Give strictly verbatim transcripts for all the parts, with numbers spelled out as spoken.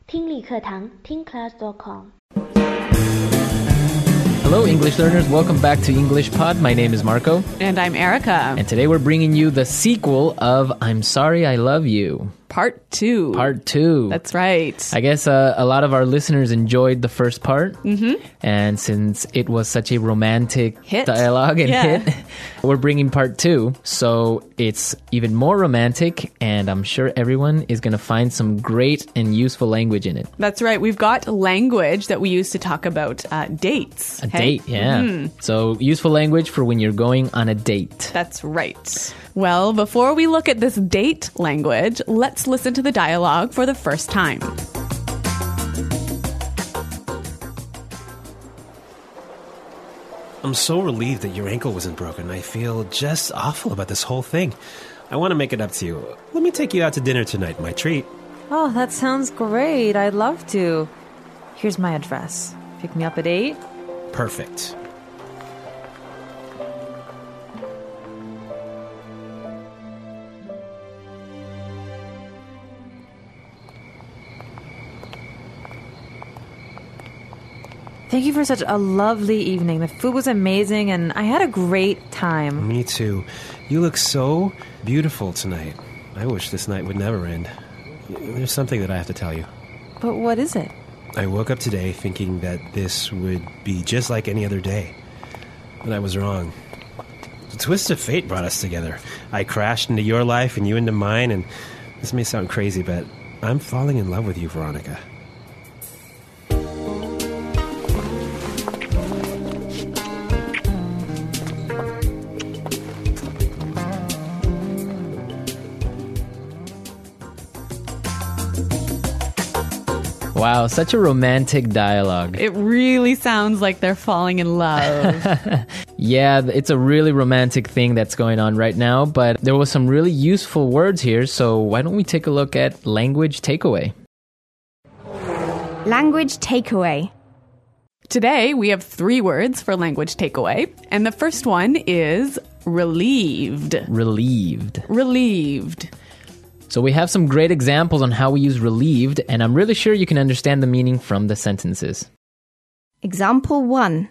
听力课堂听 class dot com。 Hello, English learners. Welcome back to English Pod. My name is Marco. And I'm Erica. And today we're bringing you the sequel of I'm Sorry I Love You. Part two. Part two. That's right. I guess uh, a lot of our listeners enjoyed the first part. Mm-hmm. And since it was such a romantic hit. dialogue and yeah. hit, we're bringing part two. So it's even more romantic, and I'm sure everyone is going to find some great and useful language in it. That's right. We've got language that we use to talk about uh, dates. A hey? date, yeah. Mm-hmm. So useful language for when you're going on a date. That's right. Well, before we look at this date language, let's listen to the dialogue for the first time. I'm so relieved that your ankle wasn't broken. I feel just awful about this whole thing. I want to make it up to you. Let me take you out to dinner tonight, my treat. Oh, that sounds great. I'd love to. Here's my address. Pick me up at eight. Perfect. Thank you for such a lovely evening. The food was amazing, and I had a great time. Me too. You look so beautiful tonight. I wish this night would never end. There's something that I have to tell you. But what is it? I woke up today thinking that this would be just like any other day. But I was wrong. The twist of fate brought us together. I crashed into your life and you into mine, and this may sound crazy, but I'm falling in love with you, Veronica. Wow, such a romantic dialogue. It really sounds like they're falling in love. Yeah, it's a really romantic thing that's going on right now, but there was some really useful words here, so why don't we take a look at language takeaway? Language takeaway. Today, we have three words for language takeaway, and the first one is relieved. Relieved. Relieved. So we have some great examples on how we use relieved, and I'm really sure you can understand the meaning from the sentences. Example one.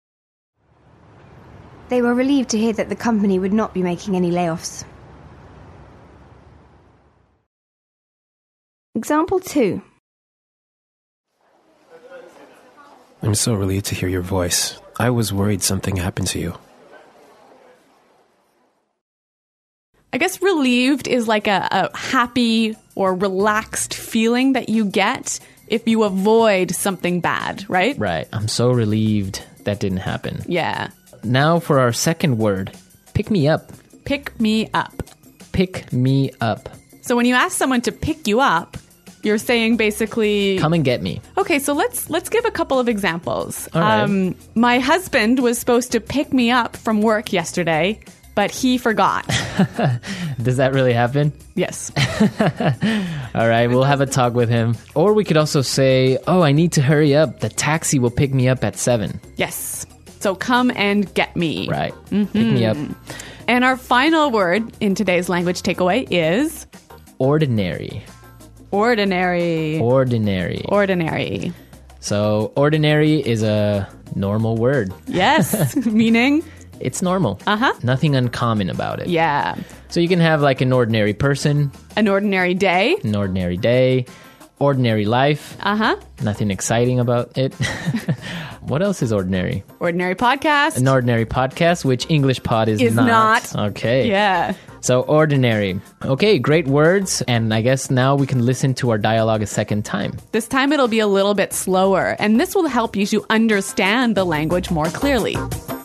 They were relieved to hear that the company would not be making any layoffs. Example two. I'm so relieved to hear your voice. I was worried something happened to you. I guess relieved is like a, a happy or relaxed feeling that you get if you avoid something bad, right? Right. I'm so relieved that didn't happen. Yeah. Now for our second word, pick me up. Pick me up. Pick me up. So when you ask someone to pick you up, you're saying basically... Come and get me. Okay, so let's let's give a couple of examples. All right. Um, my husband was supposed to pick me up from work yesterday, but he forgot. Does that really happen? Yes. All right, we'll have a talk with him. Or we could also say, oh, I need to hurry up. The taxi will pick me up at seven. Yes. So come and get me. Right. Mm-hmm. Pick me up. And our final word in today's language takeaway is... Ordinary. Ordinary. Ordinary. Ordinary. So ordinary is a normal word. Yes. Meaning... It's normal. Uh-huh. Nothing uncommon about it. Yeah. So you can have like an ordinary person. An ordinary day. An ordinary day. Ordinary life. Uh-huh. Nothing exciting about it. What else is ordinary? Ordinary podcast. An ordinary podcast, which English Pod is, is not. not. Okay. Yeah. So ordinary. Okay, great words. And I guess now we can listen to our dialogue a second time. This time it'll be a little bit slower, and this will help you to understand the language more clearly.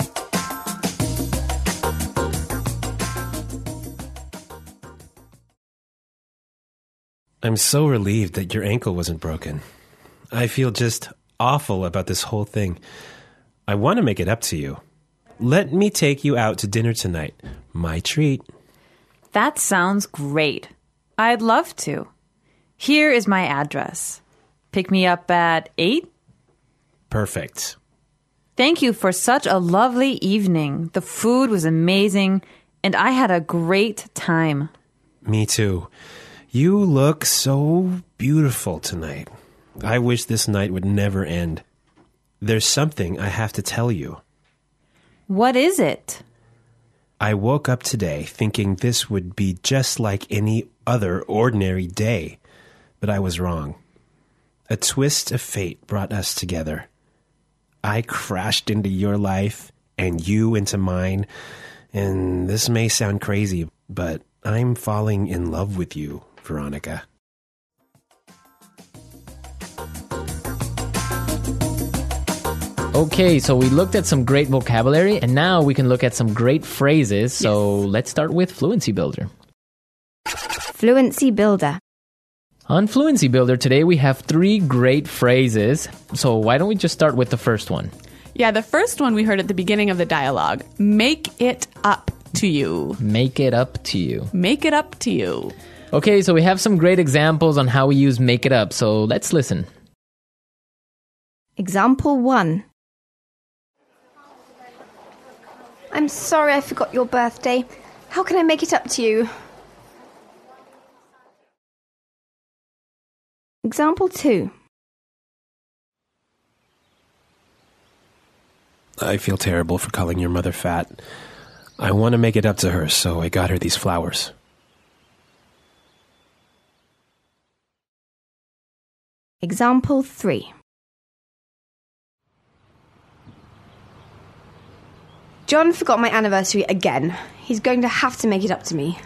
I'm so relieved that your ankle wasn't broken. I feel just awful about this whole thing. I want to make it up to you. Let me take you out to dinner tonight. My treat. That sounds great. I'd love to. Here is my address. Pick me up at eight? Perfect. Thank you for such a lovely evening. The food was amazing, and I had a great time. Me too. You look so beautiful tonight. I wish this night would never end. There's something I have to tell you. What is it? I woke up today thinking this would be just like any other ordinary day, but I was wrong. A twist of fate brought us together. I crashed into your life and you into mine, and this may sound crazy, but I'm falling in love with you, Veronica. Okay, so we looked at some great vocabulary, and now we can look at some great phrases. So Yes. let's start with Fluency Builder. Fluency Builder. On Fluency Builder today, we have three great phrases. So why don't we just start with the first one? Yeah, the first one we heard at the beginning of the dialogue. Make it up to you. Make it up to you. Make it up to you. Okay, so we have some great examples on how we use make it up. So let's listen. Example one. I'm sorry I forgot your birthday. How can I make it up to you? Example two. I feel terrible for calling your mother fat. I want to make it up to her, so I got her these flowers. Example three. John forgot my anniversary again. He's going to have to make it up to me.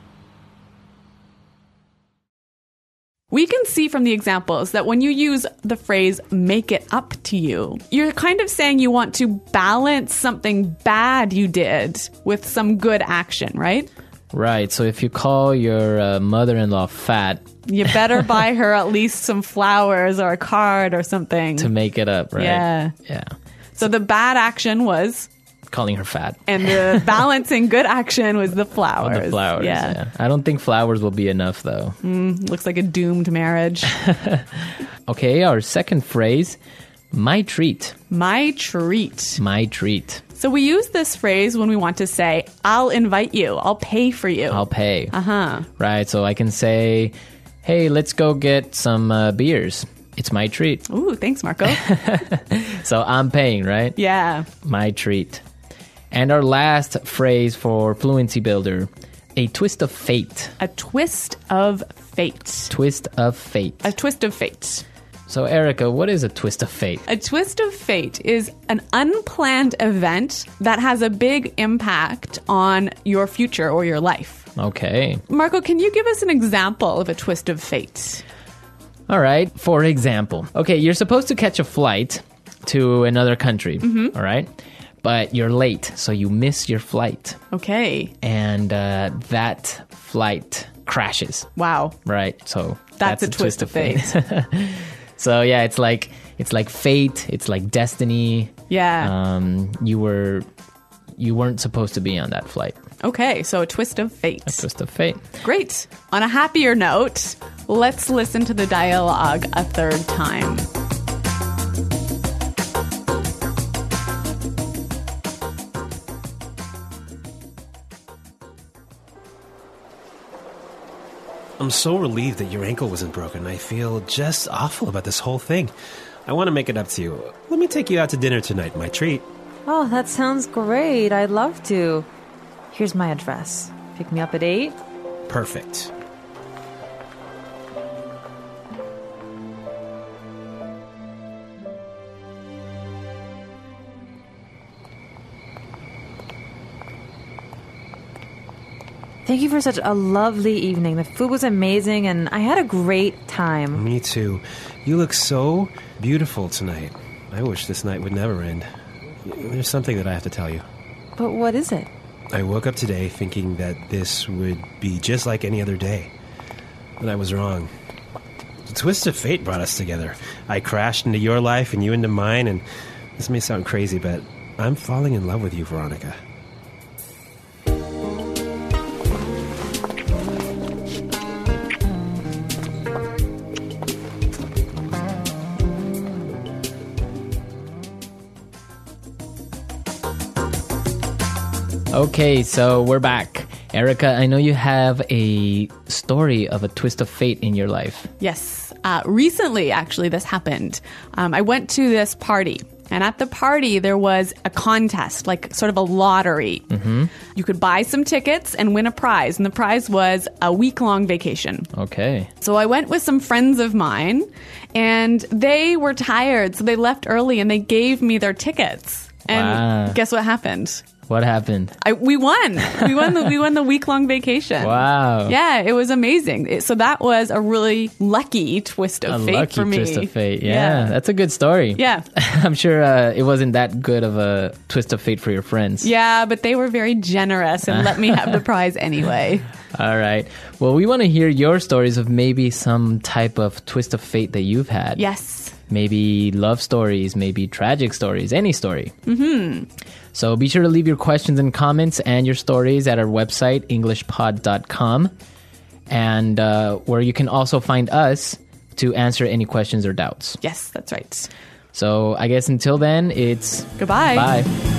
We can see from the examples that when you use the phrase make it up to you, you're kind of saying you want to balance something bad you did with some good action, right? Right, so if you call your uh, mother-in-law fat You better buy her at least some flowers or a card or something. to make it up, right? Yeah. Yeah. So the bad action was, Calling her fat. and the balancing good action was the flowers. On the flowers, Yeah. yeah. I don't think flowers will be enough, though. Looks like a doomed marriage. Okay, our second phrase, my treat. My treat. My treat. So we use this phrase when we want to say, I'll invite you. I'll pay for you. I'll pay. Uh-huh. Right, so I can say, hey, let's go get some uh, beers. It's my treat. Ooh, thanks, Marco. So I'm paying, right? Yeah. My treat. And our last phrase for Fluency Builder, a twist of fate. A twist of fate. Twist of fate. A twist of fate. So, Erica, what is a twist of fate? A twist of fate is an unplanned event that has a big impact on your future or your life. Okay. Marco, can you give us an example of a twist of fate? All right. For example, okay, you're supposed to catch a flight to another country, all right? But you're late, so you miss your flight. Okay. And uh, that flight crashes, Wow. right? So That's a twist of fate. So yeah, it's like it's like fate. It's like destiny. Yeah. Um, you were you weren't supposed to be on that flight. Okay, so a twist of fate. A twist of fate. Great. On a happier note, let's listen to the dialogue a third time. I'm so relieved that your ankle wasn't broken. I feel just awful about this whole thing. I want to make it up to you. Let me take you out to dinner tonight, my treat. Oh, that sounds great. I'd love to. Here's my address. Pick me up at eight. Perfect. Thank you for such a lovely evening. The food was amazing, and I had a great time. Me too. You look so beautiful tonight. I wish this night would never end. There's something that I have to tell you. But what is it? I woke up today thinking that this would be just like any other day. But I was wrong. The twist of fate brought us together. I crashed into your life and you into mine, and this may sound crazy, but I'm falling in love with you, Veronica. Okay, so we're back. Erica, I know you have a story of a twist of fate in your life. Yes, Uh, recently, actually, this happened. Um, I went to this party. And at the party, there was a contest, like sort of a lottery. Mm-hmm. You could buy some tickets and win a prize. And the prize was a week-long vacation. Okay. So I went with some friends of mine, and they were tired. So they left early, and they gave me their tickets. And Wow. guess what happened? What happened? I, we won. We won the we won the week long vacation. Wow. Yeah, it was amazing. It- so that was a really lucky twist of A fate lucky for me. twist of fate. Yeah, that's a good story. Yeah. I'm sure uh, it wasn't that good of a twist of fate for your friends. Yeah, but they were very generous and let me have the prize anyway. All right. Well, we want to hear your stories of maybe some type of twist of fate that you've had. Yes. Maybe love stories, maybe tragic stories, any story. Mm-hmm. So be sure to leave your questions and comments and your stories at our website, english pod dot com, and uh, where you can also find us to answer any questions or doubts. Yes, that's right. So I guess until then, it's Goodbye. bye.